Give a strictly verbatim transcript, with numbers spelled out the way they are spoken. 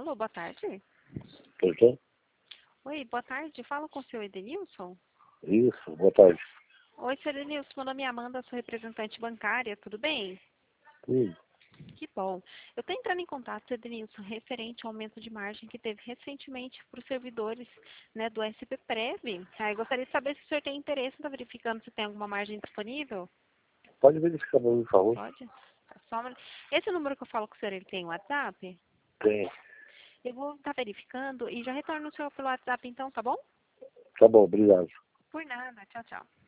Alô, boa tarde. Por quê? Oi, boa tarde. Fala com o senhor Edenilson? Isso, boa tarde. Oi, senhor Edenilson. Meu nome é Amanda, sou representante bancária. Tudo bem? Sim. Que bom. Eu estou entrando em contato, senhor Edenilson, referente ao aumento de margem que teve recentemente para os servidores, né, do S P Prev. Aí gostaria de saber se o senhor tem interesse, está verificando se tem alguma margem disponível? Pode verificar, por favor? Pode? Tá só uma- Esse número que eu falo com o senhor, ele tem WhatsApp? Tem. Eu vou estar verificando e já retorno o senhor pelo WhatsApp então, tá bom? Tá bom, obrigado. Por nada. Tchau, tchau.